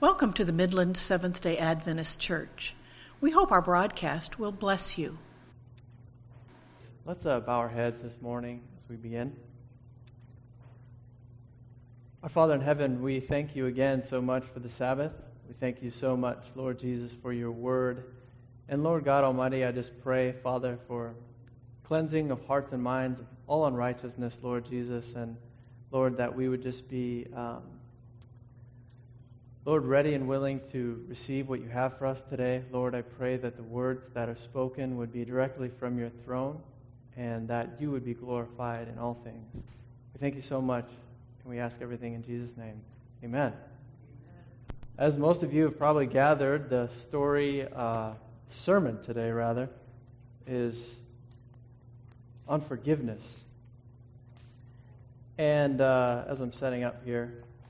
Welcome to the Midland Seventh-day Adventist Church. We hope our broadcast will bless you. Let's bow our heads this morning as we begin. Our Father in heaven, we thank you again so much for the Sabbath. We thank you so much, Lord Jesus, for your word. And Lord God Almighty, I just pray, Father, for cleansing of hearts and minds of all unrighteousness, Lord Jesus. And Lord, that we would just be Lord, ready and willing to receive what you have for us today. Lord, I pray that the words that are spoken would be directly from your throne and that you would be glorified in all things. We thank you so much, and we ask everything in Jesus' name. Amen. As most of you have probably gathered, the sermon today, is on forgiveness. And as I'm setting up here,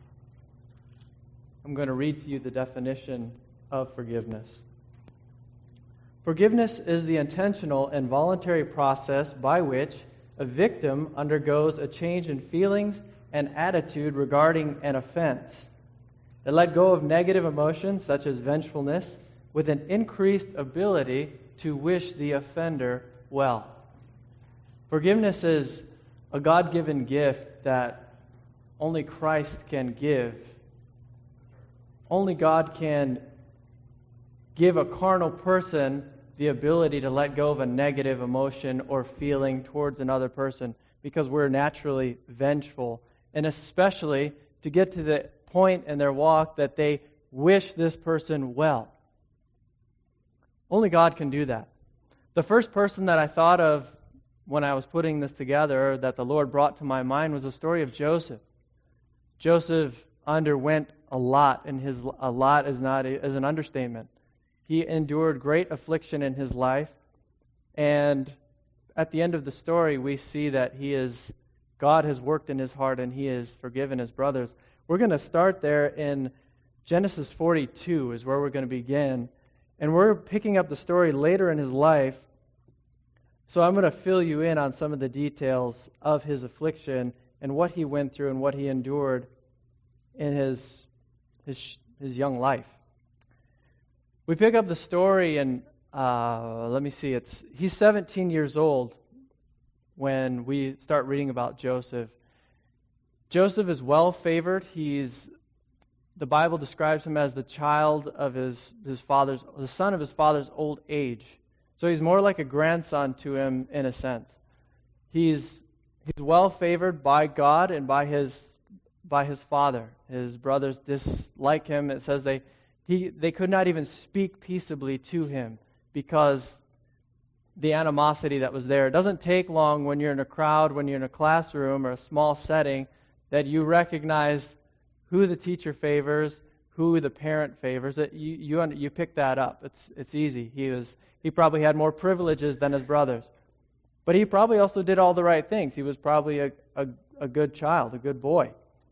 I'm going to read to you the definition of forgiveness. Forgiveness is the intentional and voluntary process by which a victim undergoes a change in feelings and attitude regarding an offense. They let go of negative emotions such as vengefulness with an increased ability to wish the offender well. Forgiveness is a God-given gift that only Christ can give. Only God can give a carnal person the ability to let go of a negative emotion or feeling towards another person because we're naturally vengeful, and especially to get to the point in their walk that they wish this person well. Only God can do that. The first person that I thought of when I was putting this together that the Lord brought to my mind was the story of Joseph. Joseph underwent a lot, and a lot is an understatement. He endured great affliction in his life, and at the end of the story, we see that God has worked in his heart, and he has forgiven his brothers. We're going to start there in Genesis 42 is where we're going to begin, and we're picking up the story later in his life. So I'm going to fill you in on some of the details of his affliction and what he went through and what he endured in his young life. We pick up the story and he's 17 years old when we start reading about Joseph. Joseph is well favored. The Bible describes him as the child of the son of his father's old age. So he's more like a grandson to him in a sense. He's well favored by God and by his father. His brothers dislike him. It says they could not even speak peaceably to him because the animosity that was there. It doesn't take long when you're in a crowd, when you're in a classroom or a small setting, that you recognize who the teacher favors, who the parent favors. You pick that up. It's easy. He probably had more privileges than his brothers, but he probably also did all the right things. He was probably a good child, a good boy.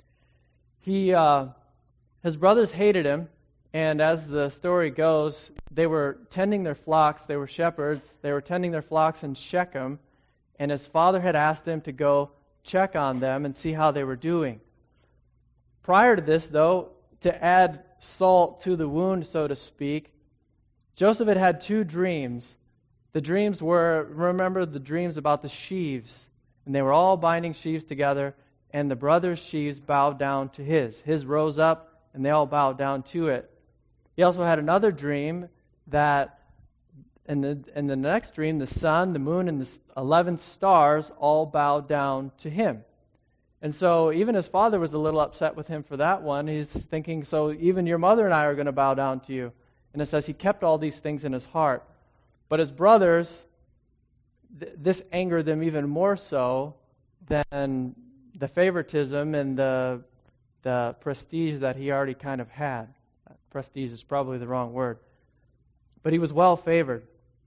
His brothers hated him, and as the story goes, they were tending their flocks. They were shepherds. They were tending their flocks in Shechem, and his father had asked him to go check on them and see how they were doing. Prior to this, though, to add salt to the wound, so to speak, Joseph had two dreams. The dreams were, remember the dreams about the sheaves, and they were all binding sheaves together, and the brothers' sheaves bowed down to his. His rose up, and they all bowed down to it. He also had another dream that in the next dream, the sun, the moon, and the 11 stars all bowed down to him. And so even his father was a little upset with him for that one. He's thinking, so even your mother and I are going to bow down to you. And it says he kept all these things in his heart. But his brothers, this angered them even more so than the favoritism and the prestige that he already kind of had. Prestige is probably the wrong word. But he was well favored.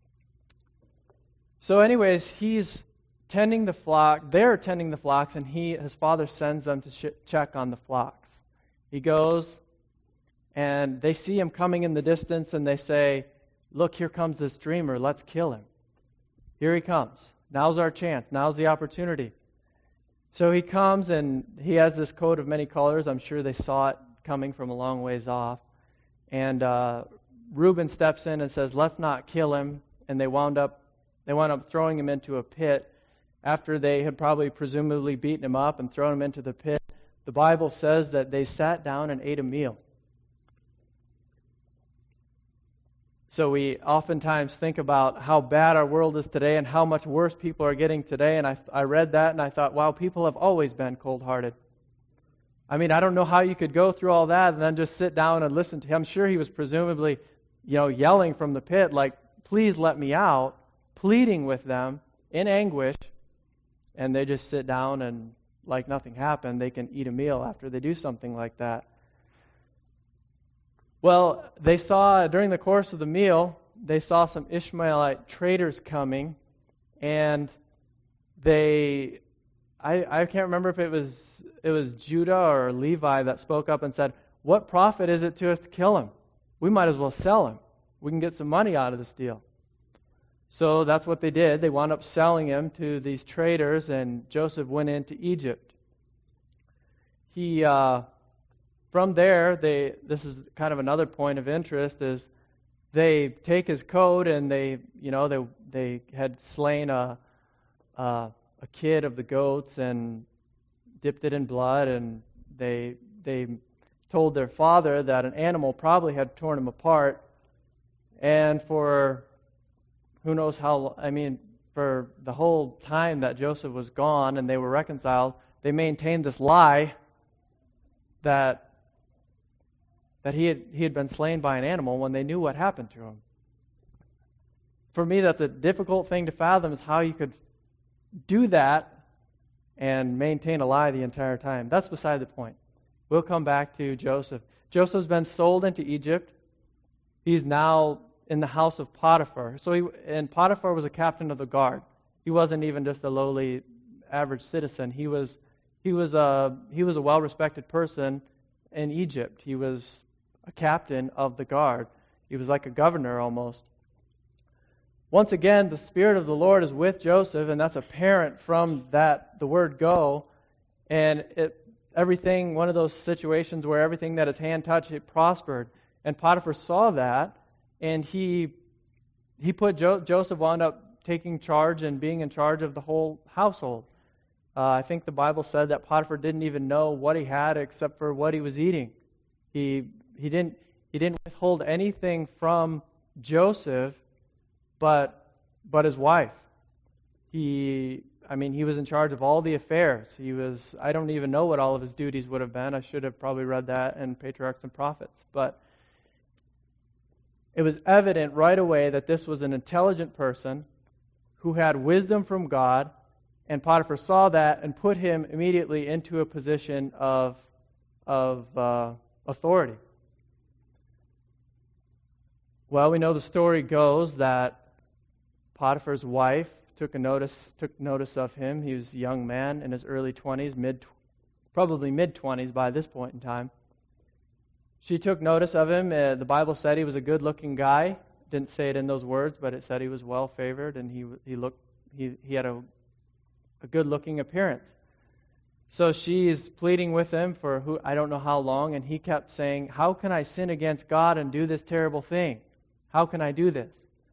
So anyways, he's tending the flock. They're tending the flocks, and his father sends them to check on the flocks. He goes, and they see him coming in the distance, and they say, look, here comes this dreamer. Let's kill him. Here he comes. Now's our chance. Now's the opportunity. So he comes, and he has this coat of many colors. I'm sure they saw it coming from a long ways off. And Reuben steps in and says, let's not kill him. And they wound up throwing him into a pit. After they had probably presumably beaten him up and thrown him into the pit, the Bible says that they sat down and ate a meal. So we oftentimes think about how bad our world is today and how much worse people are getting today. And I read that and I thought, wow, people have always been cold-hearted. I mean, I don't know how you could go through all that and then just sit down and listen to him. I'm sure he was presumably, yelling from the pit, like, please let me out, pleading with them in anguish. And they just sit down and, like nothing happened, they can eat a meal after they do something like that. Well, they saw, during the course of the meal, they saw some Ishmaelite traders coming, and I can't remember if it was Judah or Levi that spoke up and said, what profit is it to us to kill him? We might as well sell him. We can get some money out of this deal. So that's what they did. They wound up selling him to these traders, and Joseph went into Egypt. From there, this is kind of another point of interest, is they take his coat and they had slain a kid of the goats and dipped it in blood, and they told their father that an animal probably had torn him apart, and for who knows how, for the whole time that Joseph was gone and they were reconciled, they maintained this lie that he had been slain by an animal when they knew what happened to him. For me, that's a difficult thing to fathom, is how you could do that and maintain a lie the entire time. That's beside the point. We'll come back to Joseph. Joseph's been sold into Egypt. He's now in the house of Potiphar. And Potiphar was a captain of the guard. He wasn't even just a lowly average citizen. He was a well-respected person in Egypt. He was a captain of the guard. He was like a governor almost. Once again, the Spirit of the Lord is with Joseph, and that's apparent from the word go. And everything, one of those situations where everything that his hand touched, it prospered. And Potiphar saw that, and he put Joseph wound up taking charge and being in charge of the whole household. I think the Bible said that Potiphar didn't even know what he had except for what he was eating. He didn't withhold anything from Joseph, but his wife. He was in charge of all the affairs. I don't even know what all of his duties would have been. I should have probably read that in Patriarchs and Prophets. But it was evident right away that this was an intelligent person who had wisdom from God, and Potiphar saw that and put him immediately into a position of authority. Well, we know the story goes that Potiphar's wife took notice of him. He was a young man in his early 20s, probably mid-20s by this point in time. She took notice of him. The Bible said he was a good-looking guy. Didn't say it in those words, but it said he was well-favored, and he had a good-looking appearance. So she's pleading with him for I don't know how long, and he kept saying, how can I sin against God and do this terrible thing? How can I do this?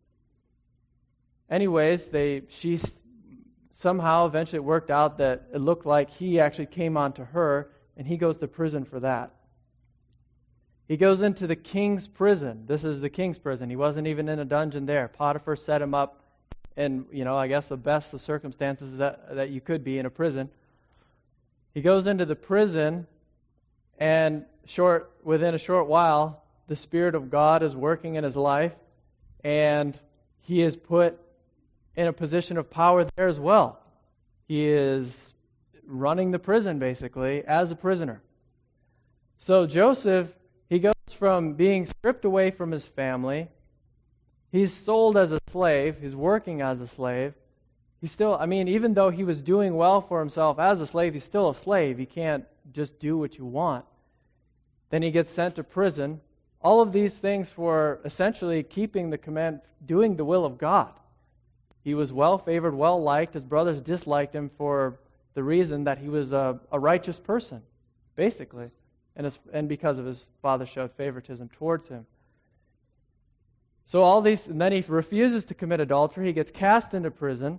Anyways, she somehow eventually it worked out that it looked like he actually came onto her, and he goes to prison for that. He goes into the king's prison. This is the king's prison. He wasn't even in a dungeon there. Potiphar set him up in, I guess the best of circumstances that you could be in a prison. He goes into the prison, and within a short while, the Spirit of God is working in his life, and he is put in a position of power there as well. He is running the prison, basically, as a prisoner. So Joseph, he goes from being stripped away from his family. He's sold as a slave. He's working as a slave. He's still, even though he was doing well for himself as a slave, he's still a slave. He can't just do what you want. Then he gets sent to prison. All of these things for essentially keeping the command, doing the will of God. He was well-favored, well-liked. His brothers disliked him for the reason that he was a righteous person, basically. and because of his father showed favoritism towards him. So all these, and then he refuses to commit adultery. He gets cast into prison.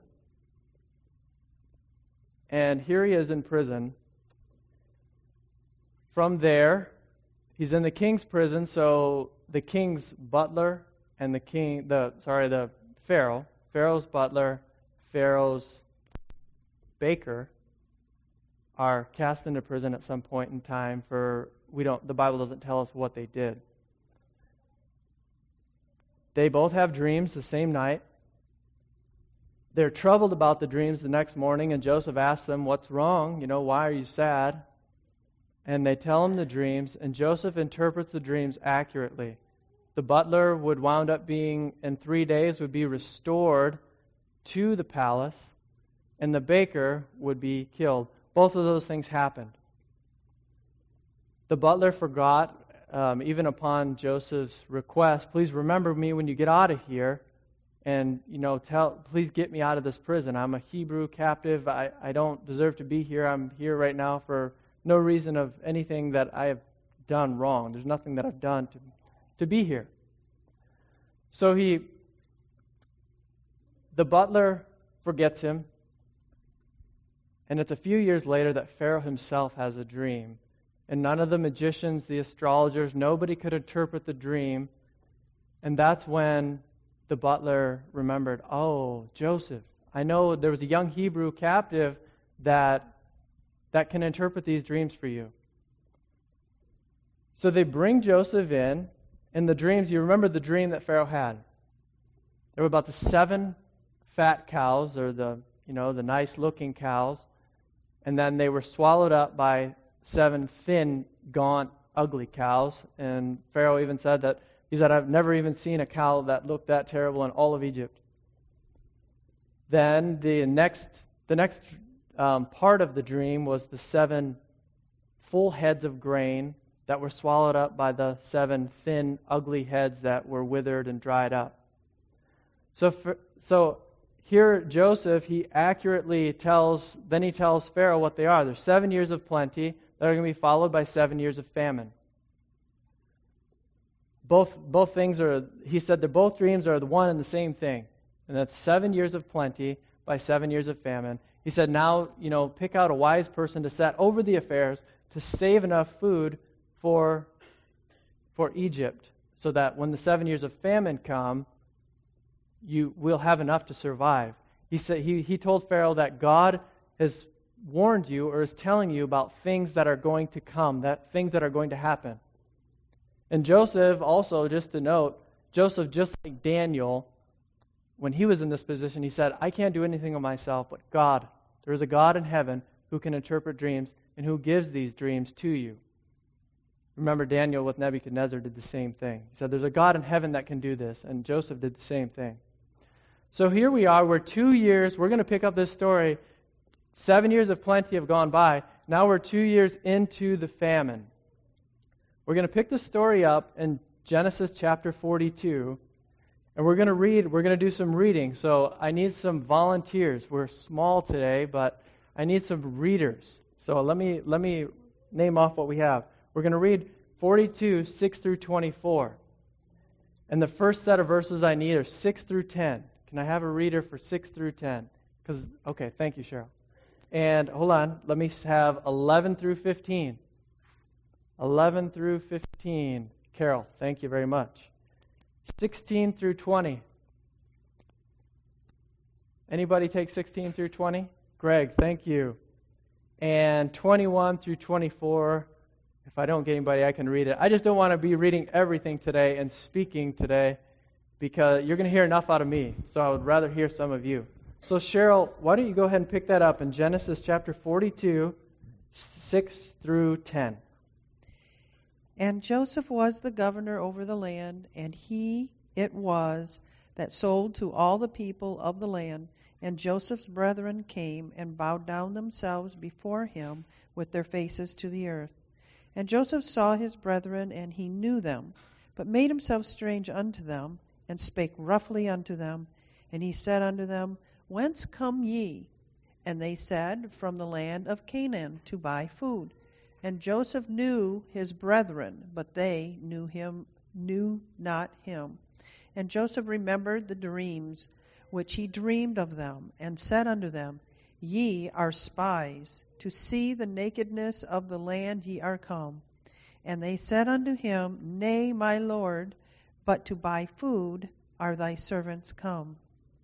And here he is in prison. From there, he's in the king's prison, so the king's butler and the Pharaoh's butler, Pharaoh's baker are cast into prison at some point in time the Bible doesn't tell us what they did. They both have dreams the same night. They're troubled about the dreams the next morning, and Joseph asks them, "What's wrong? Why are you sad?" And they tell him the dreams, and Joseph interprets the dreams accurately. The butler would wound up being, in 3 days, would be restored to the palace, and the baker would be killed. Both of those things happened. The butler forgot, even upon Joseph's request, "Please remember me when you get out of here, and please get me out of this prison. I'm a Hebrew captive. I don't deserve to be here. I'm here right now for no reason of anything that I have done wrong. There's nothing that I've done to be here." So the butler forgets him, and it's a few years later that Pharaoh himself has a dream. And none of the magicians, the astrologers, nobody could interpret the dream. And that's when the butler remembered, "Oh, Joseph, I know there was a young Hebrew captive that can interpret these dreams for you." So they bring Joseph in the dreams. You remember the dream that Pharaoh had. There were about the 7 fat cows, or the nice-looking cows, and then they were swallowed up by 7 thin, gaunt, ugly cows. And Pharaoh even said that, he said, "I've never even seen a cow that looked that terrible in all of Egypt." Then the next part of the dream was the 7 full heads of grain that were swallowed up by the 7 thin, ugly heads that were withered and dried up. So here Joseph, he accurately tells Pharaoh what they are. There's 7 years of plenty that are going to be followed by 7 years of famine. Both things are, he said that both dreams are the one and the same thing. And that's 7 years of plenty by 7 years of famine. He said, now, pick out a wise person to set over the affairs to save enough food for Egypt, so that when the 7 years of famine come, you will have enough to survive. He said he told Pharaoh that God has warned you, or is telling you about things that are going to come, things that are going to happen. And Joseph, also, just to note, Joseph, just like Daniel, when he was in this position, he said, "I can't do anything of myself, but God. There is a God in heaven who can interpret dreams and who gives these dreams to you." Remember, Daniel with Nebuchadnezzar did the same thing. He said, "There's a God in heaven that can do this," and Joseph did the same thing. So here we are, we're going to pick up this story. 7 years of plenty have gone by. Now we're 2 years into the famine. We're going to pick the story up in Genesis chapter 42, and we're going to do some reading. So I need some volunteers. We're small today, but I need some readers. So let me name off what we have. We're going to read 42, 6 through 24. And the first set of verses I need are 6 through 10. Can I have a reader for 6 through 10? Okay, thank you, Cheryl. And hold on, let me have 11 through 15. 11 through 15. Carol, thank you very much. 16 through 20. Anybody take 16 through 20? Greg, thank you. And 21 through 24. If I don't get anybody, I can read it. I just don't want to be reading everything today and speaking today, because you're going to hear enough out of me. So I would rather hear some of you. So Cheryl, why don't you go ahead and pick that up in Genesis chapter 42, 6 through 10. And Joseph was the governor over the land, and it was that sold to all the people of the land. And Joseph's brethren came and bowed down themselves before him with their faces to the earth. And Joseph saw his brethren, and he knew them, but made himself strange unto them, and spake roughly unto them. And he said unto them, Whence come ye? And they said, From the land of Canaan, to buy food. And Joseph knew his brethren, but they knew not him. And Joseph remembered the dreams which he dreamed of them, and said unto them, Ye are spies, to see the nakedness of the land ye are come. And they said unto him, Nay, my lord, but to buy food are thy servants come.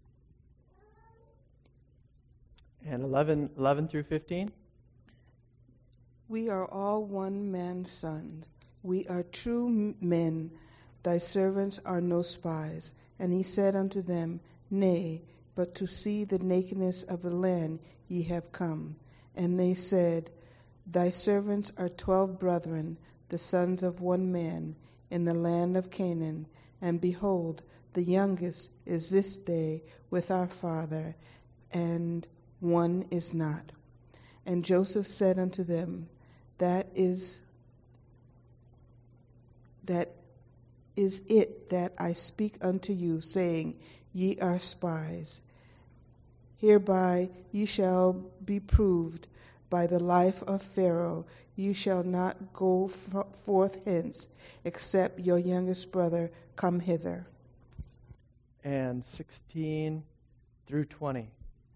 And 11 through 15. We are all one man's sons. We are true men. Thy servants are no spies. And he said unto them, Nay, but to see the nakedness of the land ye have come. And they said, Thy servants are 12 brethren, the sons of one man, in the land of Canaan. And behold, the youngest is this day with our father, and one is not. And Joseph said unto them, That is it that I speak unto you, saying, Ye are spies. Hereby ye shall be proved by the life of Pharaoh. You shall not go forth hence, except your youngest brother come hither. And 16 through 20.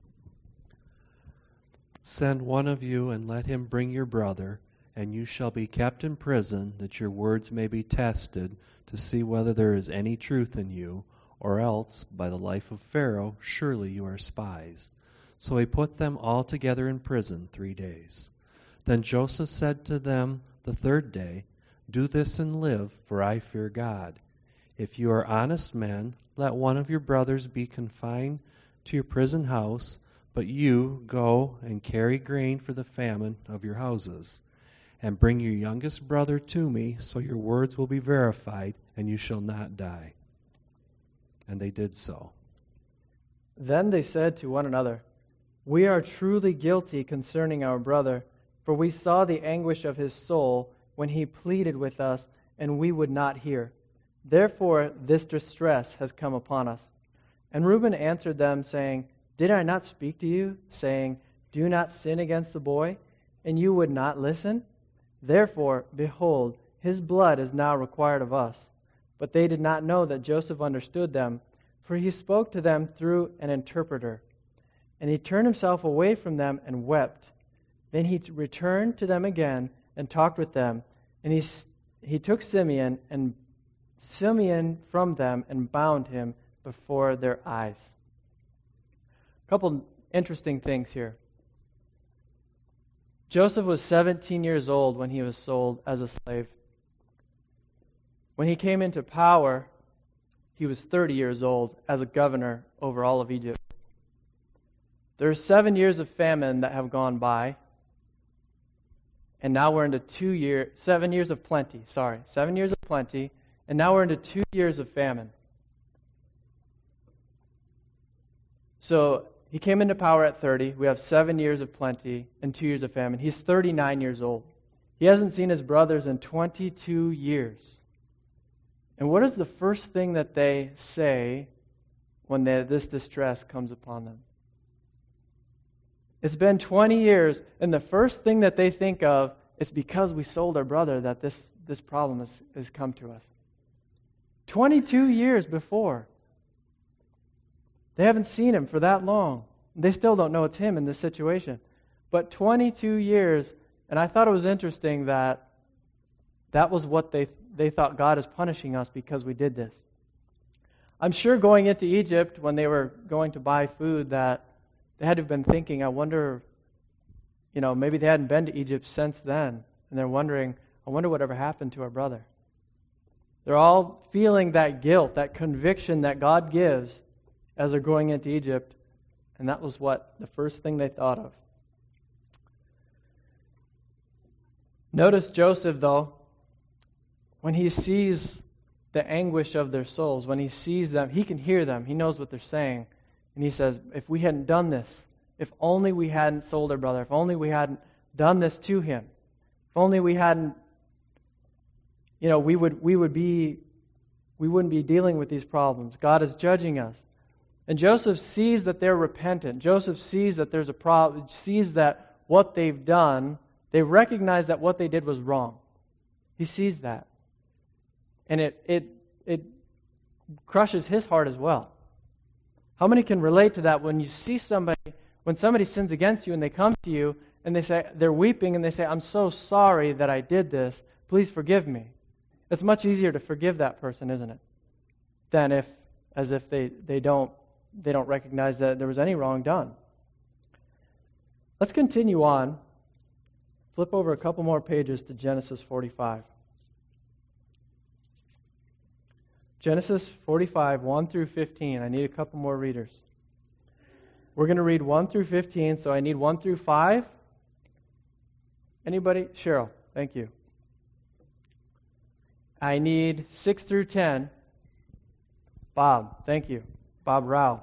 Send one of you, and let him bring your brother, and you shall be kept in prison, that your words may be tested, to see whether there is any truth in you, or else, by the life of Pharaoh, surely you are spies. So he put them all together in prison 3 days. Then Joseph said to them the 3rd day, Do this and live, for I fear God. If you are honest men, let one of your brothers be confined to your prison house, but you go and carry grain for the famine of your houses. And bring your youngest brother to me, so your words will be verified, and you shall not die. And they did so. Then they said to one another, We are truly guilty concerning our brother, for we saw the anguish of his soul when he pleaded with us, and we would not hear. Therefore this distress has come upon us. And Reuben answered them, saying, Did I not speak to you, saying, Do not sin against the boy? And you would not listen? Therefore, behold, his blood is now required of us. But they did not know that Joseph understood them, for he spoke to them through an interpreter. And he turned himself away from them and wept. Then he returned to them again and talked with them. And he took Simeon from them and bound him before their eyes. A couple interesting things here. Joseph was 17 years old when he was sold as a slave. When he came into power, he was 30 years old as a governor over all of Egypt. There are 7 years of famine that have gone by, and now we're into 7 years of plenty. 7 years of plenty, and now we're into 2 years of famine. So he came into power at 30. We have 7 years of plenty and 2 years of famine. He's 39 years old. He hasn't seen his brothers in 22 years. And what is the first thing that they say when this distress comes upon them? It's been 20 years, and the first thing that they think of is because we sold our brother that this problem has come to us. 22 years before. They haven't seen him for that long. They still don't know it's him in this situation. But 22 years, and I thought it was interesting that was what they thought God is punishing us because we did this. I'm sure going into Egypt, when they were going to buy food, that they had to have been thinking, I wonder, maybe they hadn't been to Egypt since then. And they're wondering, I wonder whatever happened to our brother. They're all feeling that guilt, that conviction that God gives as they're going into Egypt. And that was the first thing they thought of. Notice Joseph, though, when he sees the anguish of their souls, when he sees them, he can hear them. He knows what they're saying. And he says, if we hadn't done this, if only we hadn't sold our brother, if only we hadn't done this to him, if only we hadn't, we wouldn't be dealing with these problems. God is judging us. And Joseph sees that they're repentant. Joseph sees that there's a problem, sees that what they've done, They recognize that what they did was wrong. He sees that. And it crushes his heart as well. How many can relate to that when you see somebody, when somebody sins against you and they come to you and they say, they're weeping and they say, I'm so sorry that I did this. Please forgive me. It's much easier to forgive that person, isn't it? Than if they don't recognize that there was any wrong done. Let's continue on. Flip over a couple more pages to Genesis 45. Genesis 45, 1 through 15. I need a couple more readers. We're going to read 1 through 15, so I need 1 through 5. Anybody? Cheryl, thank you. I need 6 through 10. Bob, thank you. Bob Rao.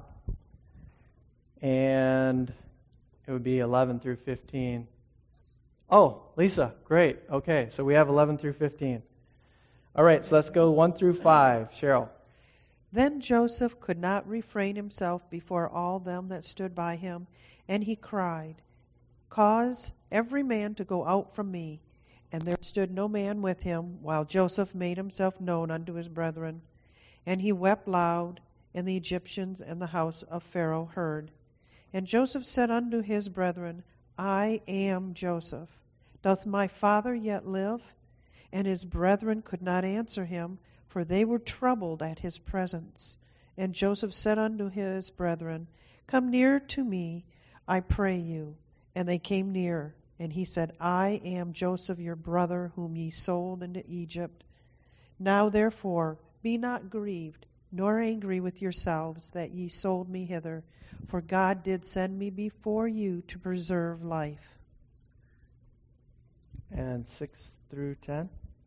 And it would be 11 through 15. Oh, Lisa, great. Okay, so we have 11 through 15. All right, so let's go 1 through 5. Cheryl. Then Joseph could not refrain himself before all them that stood by him, and he cried, Cause every man to go out from me. And there stood no man with him, while Joseph made himself known unto his brethren. And he wept loud, and the Egyptians and the house of Pharaoh heard. And Joseph said unto his brethren, I am Joseph. Doth my father yet live? And his brethren could not answer him, for they were troubled at his presence. And Joseph said unto his brethren, Come near to me, I pray you. And they came near. And he said, I am Joseph your brother, whom ye sold into Egypt. Now therefore be not grieved, nor angry with yourselves, that ye sold me hither. For God did send me before you to preserve life. And 6 through 10.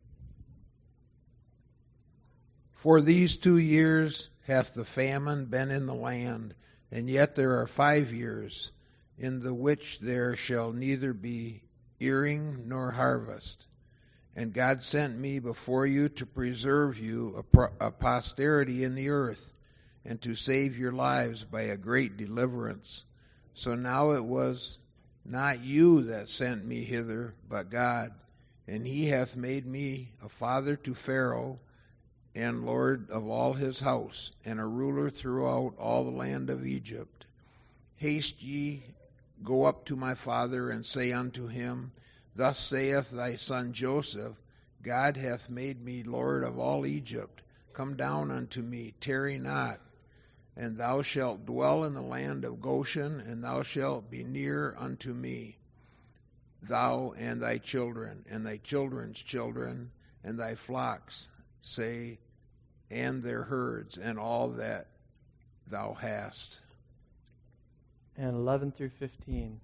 For these 2 years hath the famine been in the land, and yet there are 5 years, in the which there shall neither be earing nor harvest. And God sent me before you to preserve you a posterity in the earth, and to save your lives by a great deliverance. So now it was not you that sent me hither, but God. And he hath made me a father to Pharaoh, and Lord of all his house, and a ruler throughout all the land of Egypt. Haste ye, go up to my father, and say unto him, Thus saith thy son Joseph, God hath made me Lord of all Egypt. Come down unto me, tarry not. And thou shalt dwell in the land of Goshen, and thou shalt be near unto me, thou and thy children, and thy children's children, and thy flocks, say, and their herds, and all that thou hast. And 11 through 15.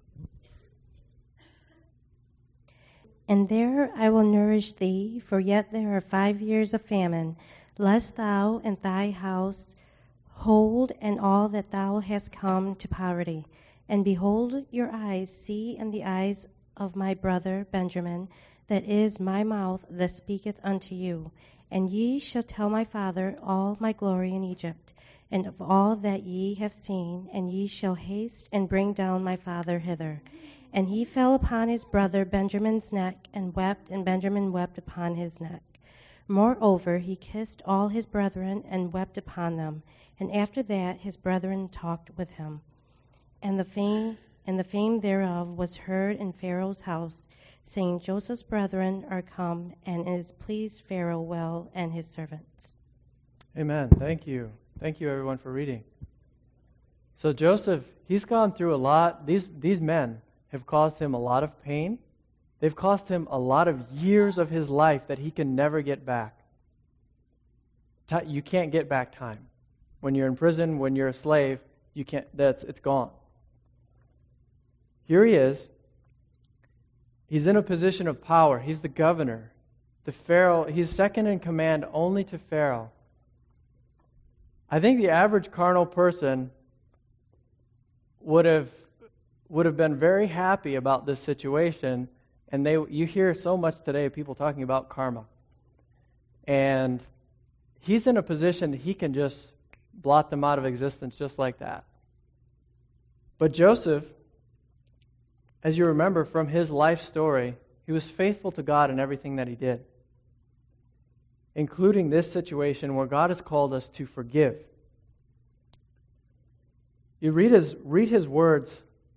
And there I will nourish thee, for yet there are 5 years of famine, lest thou and thy house hold, and all that thou hast come to poverty. And behold, your eyes see, and the eyes of my brother Benjamin, that is my mouth that speaketh unto you. And ye shall tell my father all my glory in Egypt, and of all that ye have seen, and ye shall haste and bring down my father hither. And he fell upon his brother Benjamin's neck, and wept, and Benjamin wept upon his neck. Moreover, he kissed all his brethren, and wept upon them. And after that his brethren talked with him. And the fame thereof was heard in Pharaoh's house, saying, Joseph's brethren are come, and it is pleased Pharaoh well and his servants. Amen. Thank you. Thank you, everyone, for reading. So Joseph, he's gone through a lot. These men have caused him a lot of pain. They've cost him a lot of years of his life that he can never get back. You can't get back time. When you're in prison, when you're a slave, you can't. It's gone. Here he is. He's in a position of power. He's the governor. The Pharaoh. He's second in command only to Pharaoh. I think the average carnal person would have been very happy about this situation. And you hear so much today of people talking about karma. And he's in a position that he can just blot them out of existence just like that. But Joseph, as you remember from his life story, He was faithful to God in everything that he did, including this situation where God has called us to forgive. You read his words.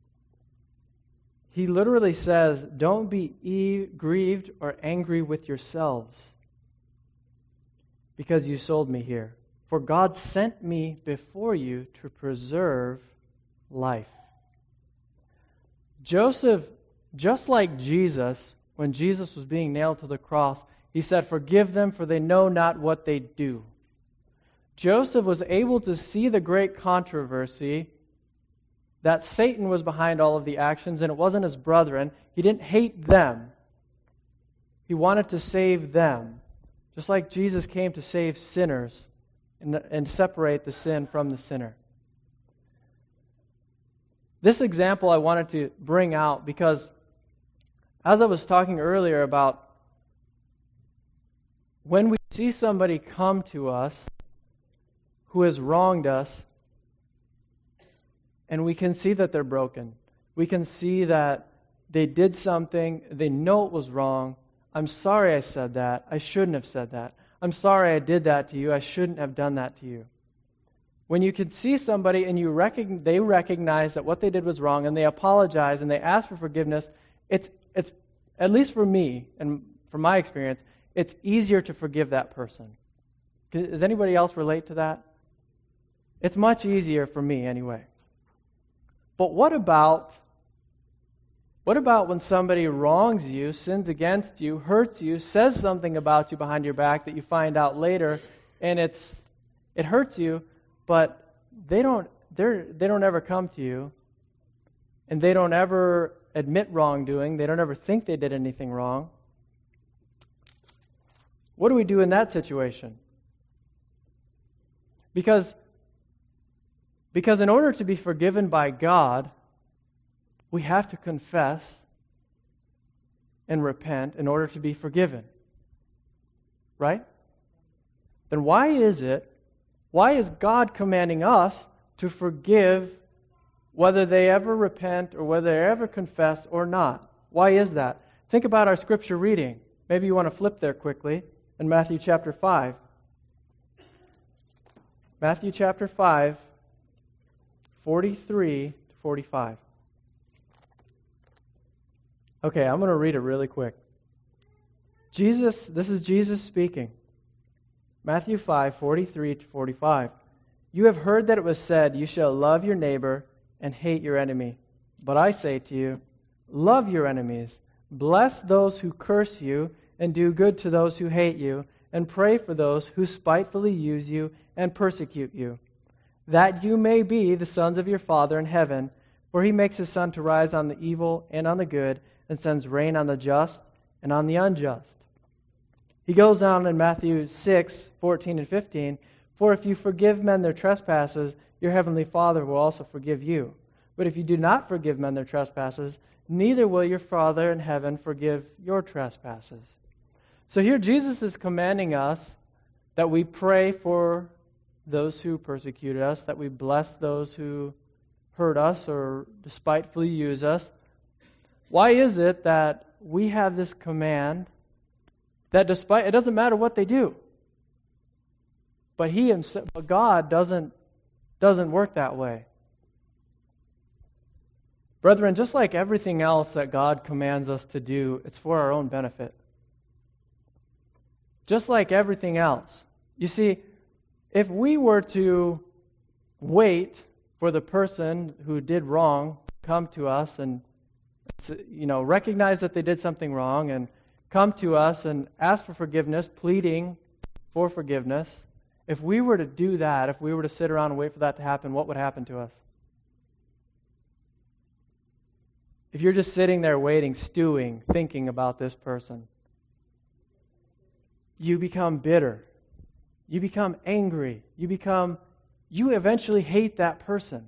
He literally says, "Don't be grieved or angry with yourselves because you sold me here. For God sent me before you to preserve life." Joseph, just like Jesus, when Jesus was being nailed to the cross, he said, "Forgive them, for they know not what they do." Joseph was able to see the great controversy that Satan was behind all of the actions, and it wasn't his brethren. He didn't hate them. He wanted to save them, just like Jesus came to save sinners and separate the sin from the sinner. This example I wanted to bring out because as I was talking earlier about when we see somebody come to us who has wronged us, and we can see that they're broken. We can see that they did something, they know it was wrong. "I'm sorry I said that. I shouldn't have said that. I'm sorry I did that to you. I shouldn't have done that to you." When you can see somebody and they recognize that what they did was wrong and they apologize and they ask for forgiveness, it's at least for me and from my experience, it's easier to forgive that person. Does anybody else relate to that? It's much easier for me anyway. But what about when somebody wrongs you, sins against you, hurts you, says something about you behind your back that you find out later, and it hurts you, but they don't ever come to you, and they don't ever admit wrongdoing, they don't ever think they did anything wrong. What do we do in that situation? Because in order to be forgiven by God, we have to confess and repent in order to be forgiven. Right? Then why is God commanding us to forgive whether they ever repent or whether they ever confess or not? Why is that? Think about our scripture reading. Maybe you want to flip there quickly in Matthew chapter 5. Matthew chapter 5, 43 to 45. Okay, I'm going to read it really quick. This is Jesus speaking. Matthew 5, 43 to 45. "You have heard that it was said, 'You shall love your neighbor and hate your enemy.' But I say to you, love your enemies, bless those who curse you, and do good to those who hate you, and pray for those who spitefully use you and persecute you, that you may be the sons of your Father in heaven, for he makes his sun to rise on the evil and on the good, and sends rain on the just and on the unjust." He goes on in Matthew 6, 14 and 15, "For if you forgive men their trespasses, your heavenly Father will also forgive you. But if you do not forgive men their trespasses, neither will your Father in heaven forgive your trespasses." So here Jesus is commanding us that we pray for those who persecuted us, that we bless those who hurt us or despitefully use us. Why is it that we have this command that it doesn't matter what they do, but God doesn't work that way? Brethren, just like everything else that God commands us to do, it's for our own benefit. Just like everything else. You see, if we were to wait for the person who did wrong to come to us and recognize that they did something wrong and come to us and ask for forgiveness, pleading for forgiveness, if we were to do that, if we were to sit around and wait for that to happen, what would happen to us? If you're just sitting there waiting, stewing, thinking about this person, you become bitter. You become angry. You eventually hate that person.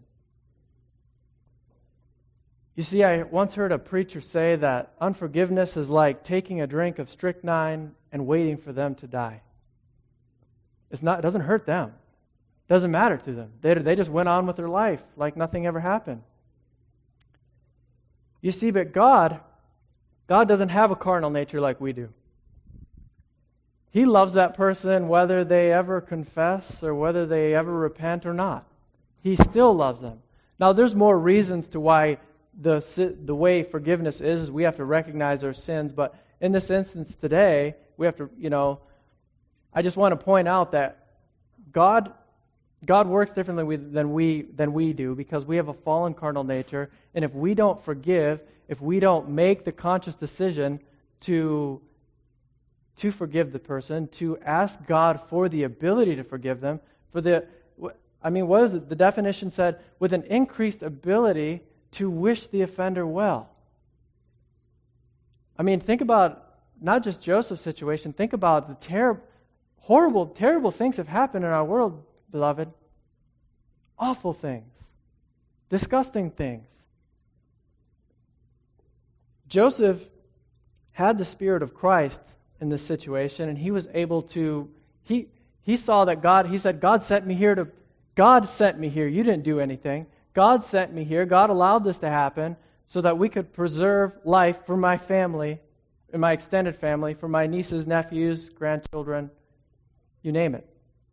You see, I once heard a preacher say that unforgiveness is like taking a drink of strychnine and waiting for them to die. It doesn't hurt them. It doesn't matter to them. They just went on with their life like nothing ever happened. You see, but God God doesn't have a carnal nature like we do. He loves that person whether they ever confess or whether they ever repent or not. He still loves them. Now, there's more reasons to why the way forgiveness is we have to recognize our sins, but in this instance today, we have to, I just want to point out that God works differently than we do because we have a fallen carnal nature, and if we don't forgive, if we don't make the conscious decision to forgive the person, to ask God for the ability to forgive them, what is it? The definition said, with an increased ability to wish the offender well. Think about not just Joseph's situation, think about the terrible things have happened in our world, beloved. Awful things. Disgusting things. Joseph had the Spirit of Christ in this situation, and he was able to, he saw that he said, God sent me here. You didn't do anything. God sent me here. God allowed this to happen so that we could preserve life for my family, and my extended family, for my nieces, nephews, grandchildren, you name it.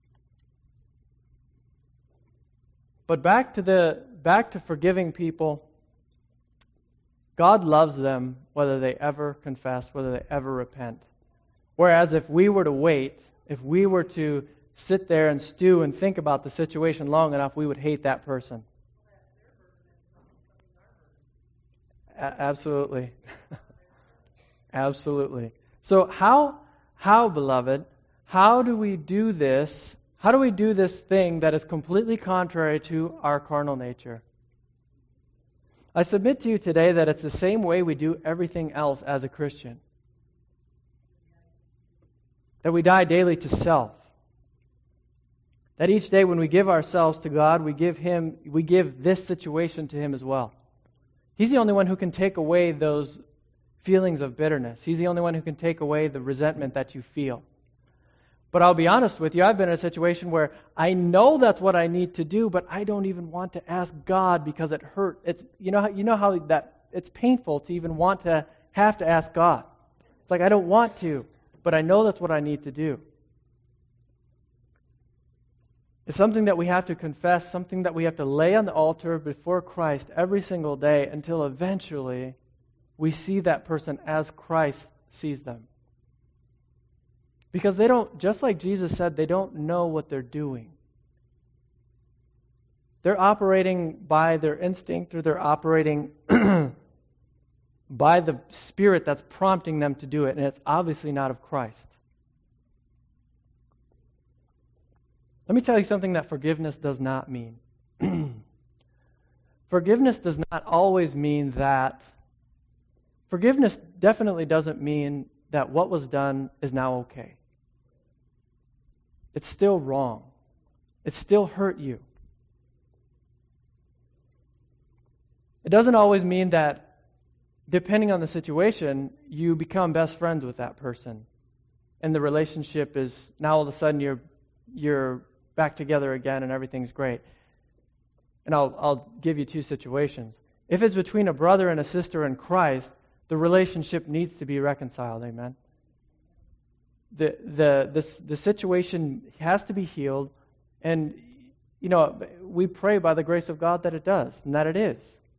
But back to forgiving people, God loves them whether they ever confess, whether they ever repent. Whereas if we were to wait, if we were to sit there and stew and think about the situation long enough, we would hate that person. Absolutely. Absolutely. So how, beloved, how do we do this? How do we do this thing that is completely contrary to our carnal nature? I submit to you today that it's the same way we do everything else as a Christian. That we die daily to self. That each day when we give ourselves to God, we give this situation to Him as well. He's the only one who can take away those feelings of bitterness. He's the only one who can take away the resentment that you feel. But I'll be honest with you, I've been in a situation where I know that's what I need to do, but I don't even want to ask God because it hurt. It's you know how that it's painful to even want to have to ask God. It's like I don't want to, but I know that's what I need to do. It's something that we have to confess, something that we have to lay on the altar before Christ every single day until eventually we see that person as Christ sees them. Because they don't, just like Jesus said, they don't know what they're doing. They're operating by their instinct, or they're operating by the Spirit that's prompting them to do it, and it's obviously not of Christ. Let me tell you something that forgiveness does not mean. Forgiveness does not always mean that. Forgiveness definitely doesn't mean that what was done is now okay. It's still wrong. It still hurt you. It doesn't always mean that, depending on the situation, you become best friends with that person. And the relationship is, now all of a sudden you're back together again and everything's great. And I'll give you two situations. If it's between a brother and a sister in Christ, the relationship needs to be reconciled. Amen. The situation has to be healed, and we pray by the grace of God that it does, and that it is.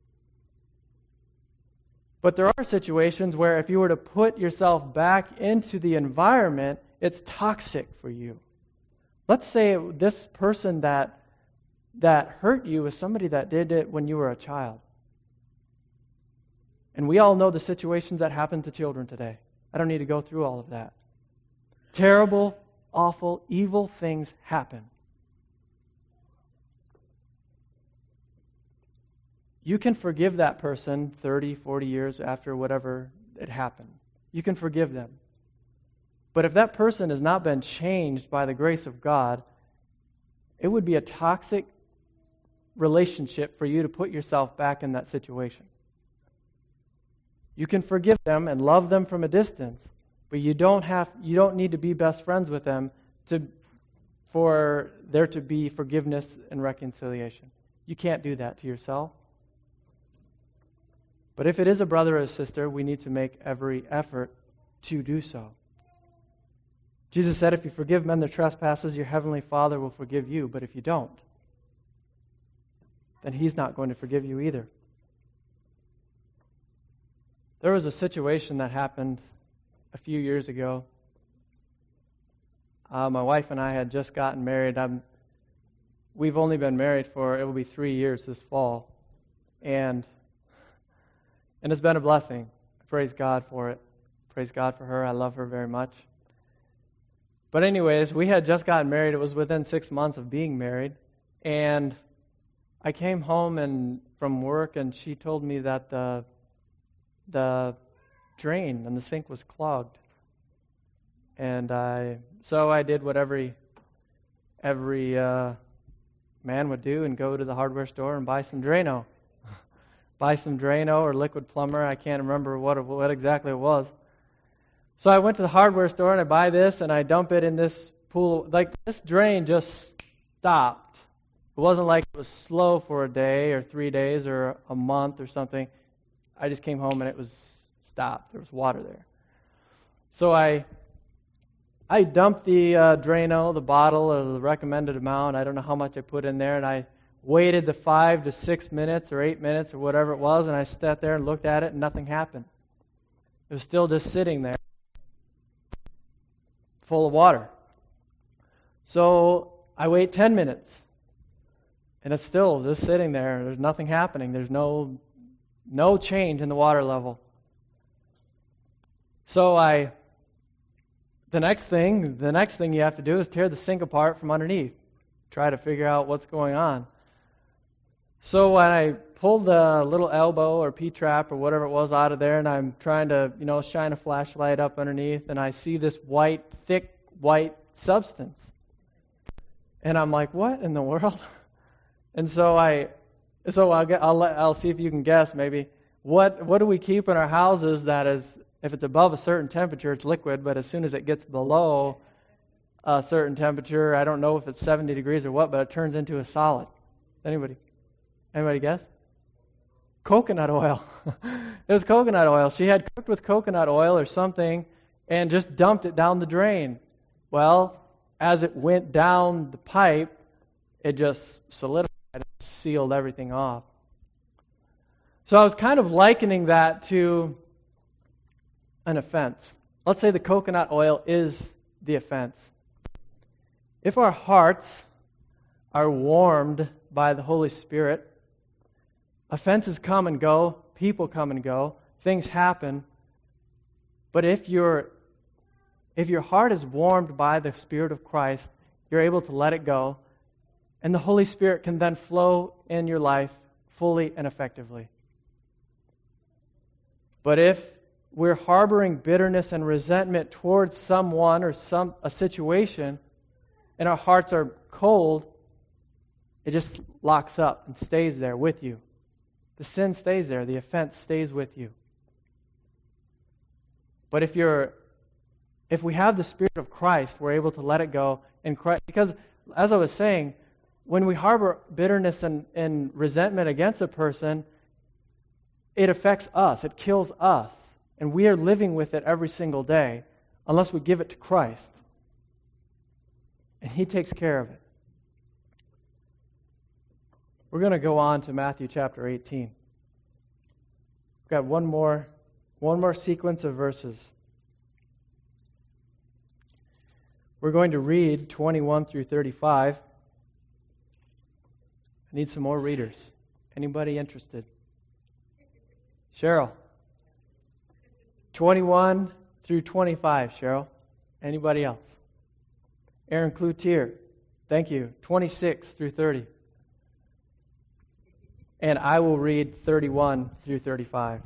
But there are situations where if you were to put yourself back into the environment, it's toxic for you. Let's say this person that hurt you is somebody that did it when you were a child. And we all know the situations that happen to children today. I don't need to go through all of that. Terrible, awful, evil things happen. You can forgive that person 30, 40 years after whatever it happened. You can forgive them. But if that person has not been changed by the grace of God, it would be a toxic relationship for you to put yourself back in that situation. You can forgive them and love them from a distance, but you don't need to be best friends with them for there to be forgiveness and reconciliation. You can't do that to yourself. But if it is a brother or a sister, we need to make every effort to do so. Jesus said, if you forgive men their trespasses, your heavenly Father will forgive you. But if you don't, then He's not going to forgive you either. There was a situation that happened a few years ago. My wife and I had just gotten married. We've only been married for, it will be 3 years this fall. And it's been a blessing. I praise God for it. Praise God for her. I love her very much. But anyways, we had just gotten married. It was within 6 months of being married. And I came home from work, and she told me that the drain and the sink was clogged. And so I did what every man would do and go to the hardware store and buy some Drano. Buy some Drano or liquid plumber. I can't remember what exactly it was. So I went to the hardware store and I buy this and I dump it in this pool. Like, this drain just stopped. It wasn't like it was slow for a day or 3 days or a month or something. I just came home and it was stopped. There was water there. So I dumped the Drano, the bottle, or the recommended amount. I don't know how much I put in there, and I waited the 5 to 6 minutes or 8 minutes or whatever it was, and I sat there and looked at it, and nothing happened. It was still just sitting there, full of water. So I wait 10 minutes, and it's still just sitting there. There's nothing happening. There's no change in the water level. So the next thing you have to do is tear the sink apart from underneath. Try to figure out what's going on. So when I pulled the little elbow or P-trap or whatever it was out of there, and I'm trying to, shine a flashlight up underneath, and I see this thick white substance. And I'm like, what in the world? And so I'll see if you can guess maybe. What do we keep in our houses that is, if it's above a certain temperature, it's liquid, but as soon as it gets below a certain temperature, I don't know if it's 70 degrees or what, but it turns into a solid. Anybody guess? Coconut oil. It was coconut oil. She had cooked with coconut oil or something and just dumped it down the drain. Well, as it went down the pipe, it just solidified and sealed everything off. So I was kind of likening that to an offense. Let's say the coconut oil is the offense. If our hearts are warmed by the Holy Spirit, offenses come and go, people come and go, things happen. But if your heart is warmed by the Spirit of Christ, you're able to let it go, and the Holy Spirit can then flow in your life fully and effectively. But if we're harboring bitterness and resentment towards someone or a situation, and our hearts are cold, it just locks up and stays there with you. The sin stays there. The offense stays with you. But if we have the Spirit of Christ, we're able to let it go. Because, as I was saying, when we harbor bitterness and resentment against a person, it affects us. It kills us. And we are living with it every single day unless we give it to Christ. And He takes care of it. We're going to go on to Matthew chapter 18. We've got one more sequence of verses. We're going to read 21 through 35. I need some more readers. Anybody interested? Cheryl. 21 through 25, Cheryl. Anybody else? Aaron Cloutier. Thank you. 26 through 30. And I will read 31 through 35.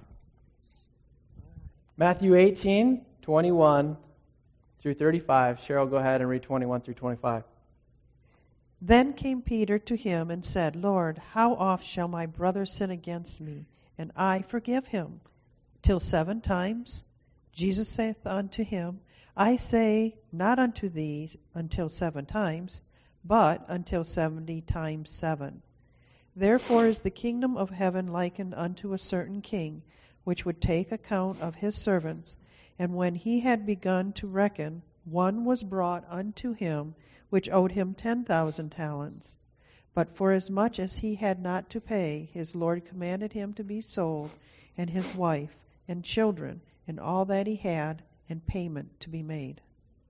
Matthew 18, 21 through 35. Cheryl, go ahead and read 21 through 25. Then came Peter to him and said, Lord, how oft shall my brother sin against me, and I forgive him? Till 7 times? Jesus saith unto him, I say not unto thee until 7 times, but until 70 times 7. Therefore is the kingdom of heaven likened unto a certain king, which would take account of his servants. And when he had begun to reckon, one was brought unto him, which owed him 10,000 talents. But forasmuch as he had not to pay, his Lord commanded him to be sold, and his wife, and children, and all that he had, and payment to be made.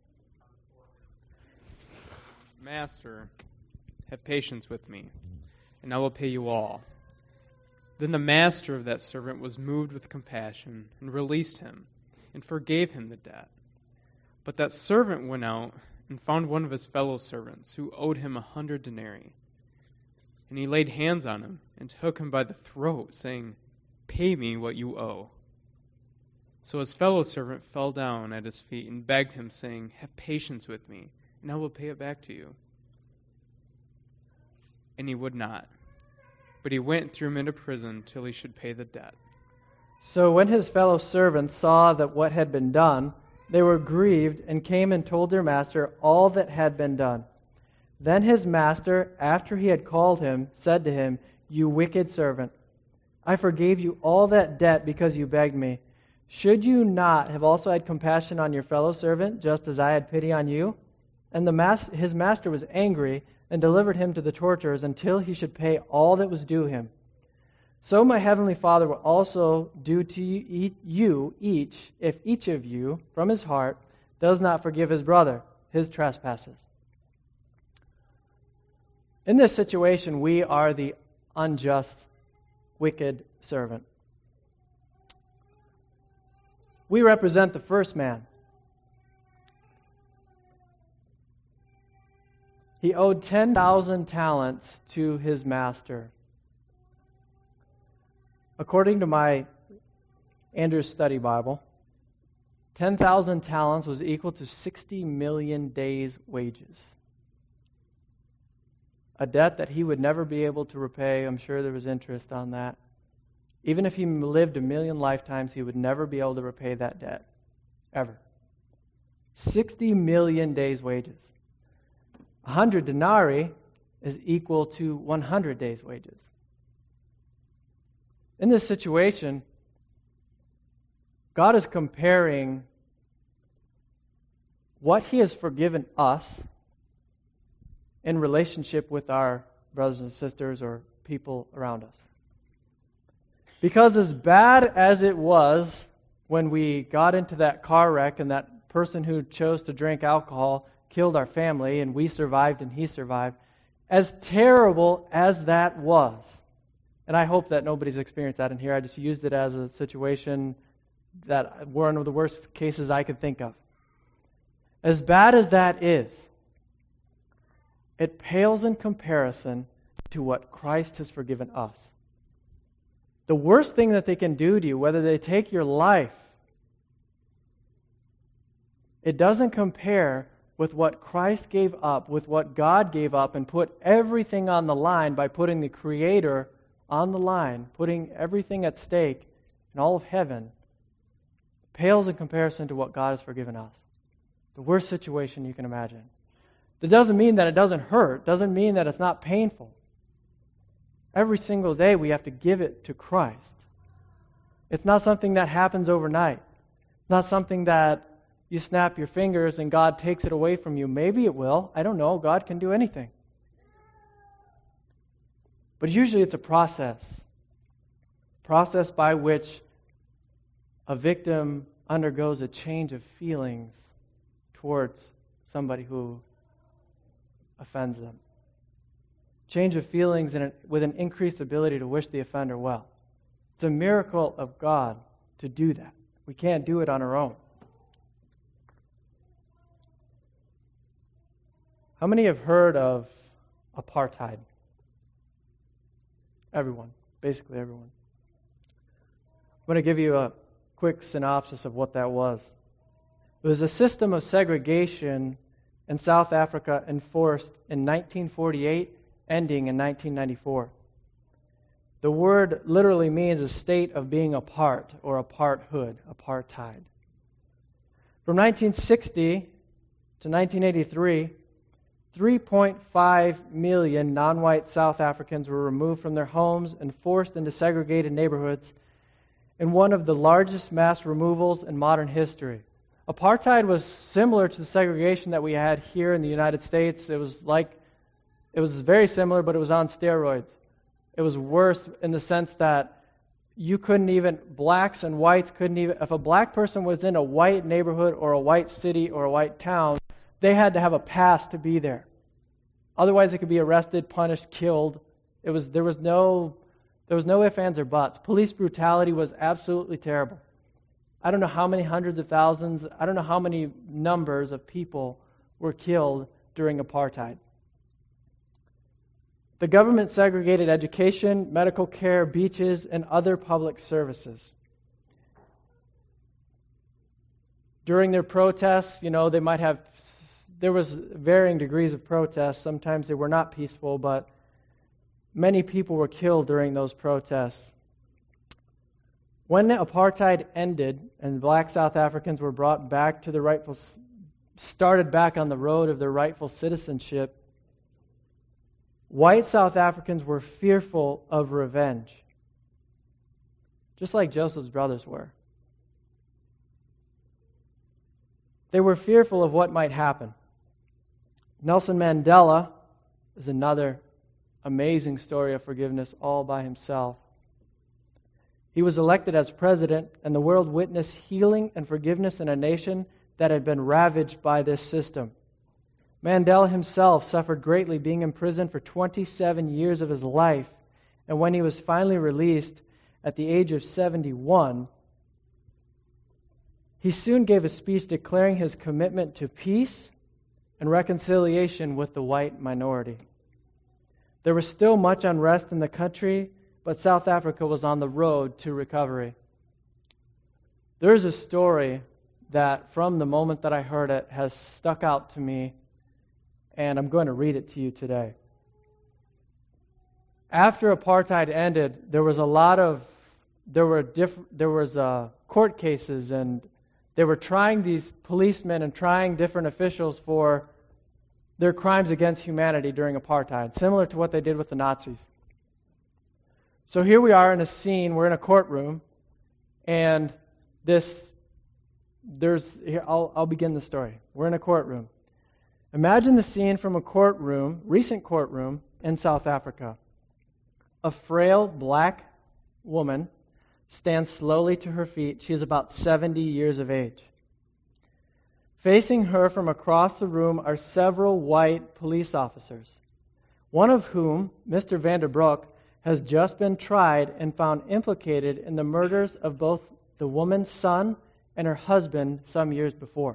Master, have patience with me, and I will pay you all. Then the master of that servant was moved with compassion, and released him, and forgave him the debt. But that servant went out and found one of his fellow servants, who owed him 100 denarii. And he laid hands on him, and took him by the throat, saying, "Pay me what you owe." So his fellow servant fell down at his feet, and begged him, saying, "Have patience with me, and I will pay it back to you." And he would not. But he went and threw him into prison till he should pay the debt. So when his fellow servants saw that what had been done, they were grieved, and came and told their master all that had been done. Then his master, after he had called him, said to him, "You wicked servant, I forgave you all that debt because you begged me. Should you not have also had compassion on your fellow servant, just as I had pity on you?" And his master was angry, and delivered him to the torturers until he should pay all that was due him. So my heavenly Father will also do to you each, if each of you, from his heart, does not forgive his brother his trespasses. In this situation, we are the unjust, wicked servant. We represent the first man. He owed 10,000 talents to his master. According to my Andrews Study Bible, 10,000 talents was equal to 60 million days' wages. A debt that he would never be able to repay. I'm sure there was interest on that. Even if he lived 1,000,000 lifetimes, he would never be able to repay that debt. Ever. 60 million days' wages. 100 denarii is equal to 100 days' wages. In this situation, God is comparing what He has forgiven us in relationship with our brothers and sisters or people around us. Because as bad as it was when we got into that car wreck and that person who chose to drink alcohol killed our family and we survived and he survived, as terrible as that was, and I hope that nobody's experienced that in here, I just used it as a situation that one of the worst cases I could think of. As bad as that is, it pales in comparison to what Christ has forgiven us. The worst thing that they can do to you, whether they take your life, it doesn't compare with what Christ gave up, with what God gave up, and put everything on the line by putting the Creator on the line, putting everything at stake in all of heaven, pales in comparison to what God has forgiven us. The worst situation you can imagine. That doesn't mean that it doesn't hurt, doesn't mean that it's not painful. Every single day we have to give it to Christ. It's not something that happens overnight. It's not something that you snap your fingers and God takes it away from you. Maybe it will. I don't know. God can do anything. But usually it's a process. Process by which a victim undergoes a change of feelings towards somebody who offends them. Change of feelings with an increased ability to wish the offender well. It's a miracle of God to do that. We can't do it on our own. How many have heard of apartheid? Everyone. Basically everyone. I'm going to give you a quick synopsis of what that was. It was a system of segregation in South Africa enforced in 1948, ending in 1994. The word literally means a state of being apart or aparthood, apartheid. From 1960 to 1983, 3.5 million non-white South Africans were removed from their homes and forced into segregated neighborhoods. in one of the largest mass removals in modern history. Apartheid was similar to the segregation that we had here in the United States. It was very similar, but it was on steroids. It was worse in the sense that blacks and whites couldn't even, if a black person was in a white neighborhood or a white city or a white town, they had to have a pass to be there. Otherwise, they could be arrested, punished, killed. There was no ifs, ands, or buts. Police brutality was absolutely terrible. I don't know how many hundreds of thousands, I don't know how many numbers of people were killed during apartheid. The government segregated education, medical care, beaches, and other public services. During their protests, there was varying degrees of protests. Sometimes they were not peaceful, but many people were killed during those protests. When apartheid ended and black South Africans were brought back to started back on the road of their rightful citizenship, white South Africans were fearful of revenge, just like Joseph's brothers were. They were fearful of what might happen. Nelson Mandela is another amazing story of forgiveness all by himself. He was elected as president, and the world witnessed healing and forgiveness in a nation that had been ravaged by this system. Mandela himself suffered greatly, being imprisoned for 27 years of his life, and when he was finally released at the age of 71, he soon gave a speech declaring his commitment to peace and reconciliation with the white minority. There was still much unrest in the country, but South Africa was on the road to recovery. There is a story that, from the moment that I heard it, has stuck out to me, and I'm going to read it to you today. After apartheid ended, there was court cases, and they were trying these policemen and trying different officials for their crimes against humanity during apartheid, similar to what they did with the Nazis. So here we are in a scene, we're in a courtroom, and I'll begin the story. We're in a courtroom. Imagine the scene from a recent courtroom in South Africa. A frail black woman stands slowly to her feet. She is about 70 years of age. Facing her from across the room are several white police officers, one of whom, Mr. Vanderbroek, has just been tried and found implicated in the murders of both the woman's son and her husband some years before.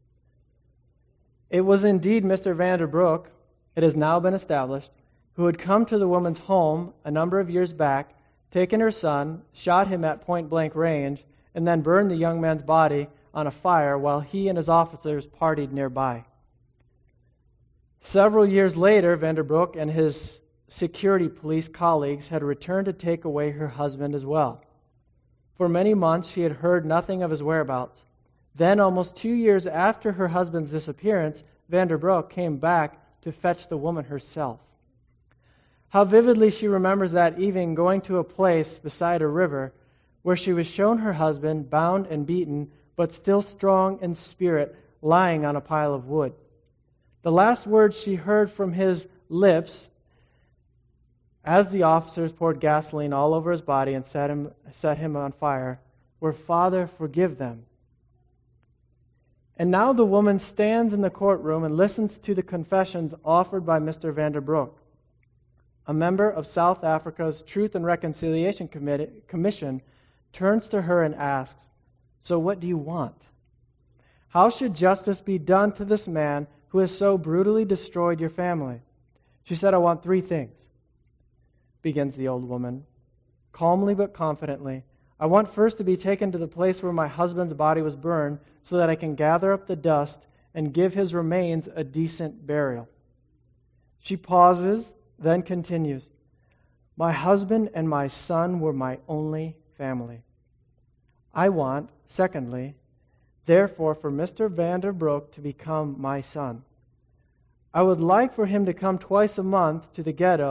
It was indeed Mr. Vanderbroek, it has now been established, who had come to the woman's home a number of years back, taken her son, shot him at point-blank range, and then burned the young man's body on a fire while he and his officers partied nearby. Several years later, Vanderbroek and his security police colleagues had returned to take away her husband as well. For many months, she had heard nothing of his whereabouts. Then, almost 2 years after her husband's disappearance, Vanderbroek came back to fetch the woman herself. How vividly she remembers that evening going to a place beside a river where she was shown her husband, bound and beaten, but still strong in spirit, lying on a pile of wood. The last words she heard from his lips, as the officers poured gasoline all over his body and set him on fire, were, "Father, forgive them." And now the woman stands in the courtroom and listens to the confessions offered by Mr. Vanderbroek. A member of South Africa's Truth and Reconciliation Commission turns to her and asks, "So what do you want? How should justice be done to this man who has so brutally destroyed your family?" She said, "I want 3 things," begins the old woman, calmly but confidently. "I want first to be taken to the place where my husband's body was burned so that I can gather up the dust and give his remains a decent burial." She pauses, then continues, "My husband and my son were my only family. I want, secondly, therefore, for Mr. Vanderbroek to become my son. I would like for him to come twice a month to the ghetto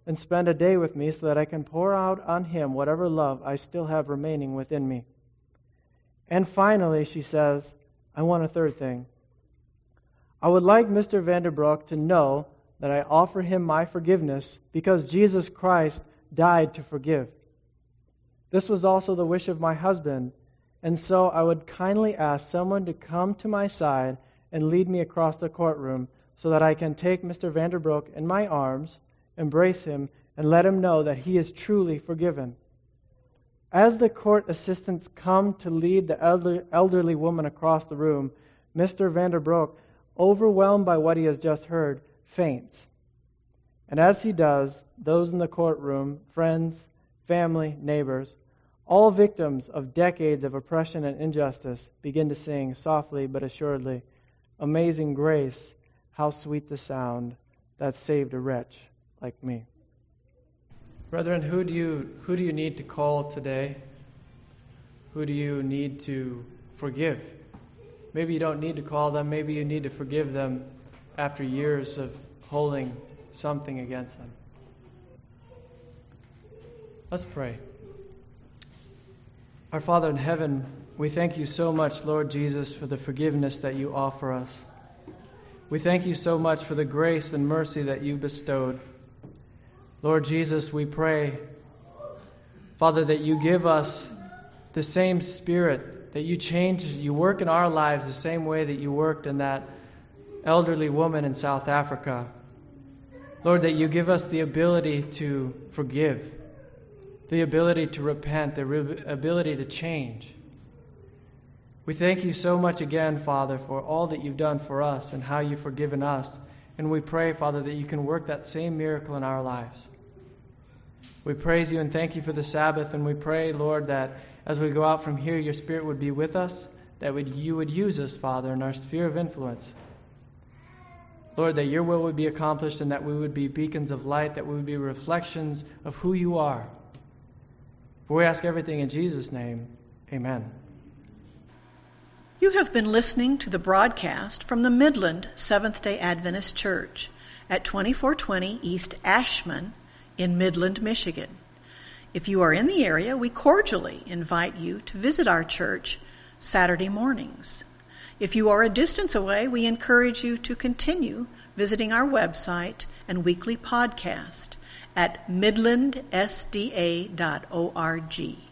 and spend a day with me so that I can pour out on him whatever love I still have remaining within me. And finally, she says, I want a third thing. I would like Mr. Vanderbroek to know that I offer him my forgiveness because Jesus Christ died to forgive. This was also the wish of my husband, and so I would kindly ask someone to come to my side and lead me across the courtroom so that I can take Mr. Vanderbroek in my arms, embrace him, and let him know that he is truly forgiven. As the court assistants come to lead the elderly woman across the room, Mr. Vanderbroek, overwhelmed by what he has just heard, faints. And as he does, those in the courtroom, friends, family, neighbors, all victims of decades of oppression and injustice, begin to sing softly but assuredly, Amazing Grace, how sweet the sound that saved a wretch like me. Brethren, who do you need to call today? Who do you need to forgive? Maybe you don't need to call them. Maybe you need to forgive them after years of holding something against them. Let's pray. Our Father in heaven, we thank you so much, Lord Jesus, for the forgiveness that you offer us. We thank you so much for the grace and mercy that you bestowed. Lord Jesus, we pray, Father, that you give us the same Spirit, that you change, you work in our lives the same way that you worked in that elderly woman in South Africa. Lord, that you give us the ability to forgive, the ability to repent, the ability to change. We thank you so much again, Father, for all that you've done for us and how you've forgiven us. And we pray, Father, that you can work that same miracle in our lives. We praise you and thank you for the Sabbath, and we pray, Lord, that as we go out from here, your Spirit would be with us, that you would use us, Father, in our sphere of influence. Lord, that your will would be accomplished and that we would be beacons of light, that we would be reflections of who you are. For we ask everything in Jesus' name. Amen. You have been listening to the broadcast from the Midland Seventh-day Adventist Church at 2420 East Ashman in Midland, Michigan. If you are in the area, we cordially invite you to visit our church Saturday mornings. If you are a distance away, we encourage you to continue visiting our website and weekly podcast at midlandsda.org.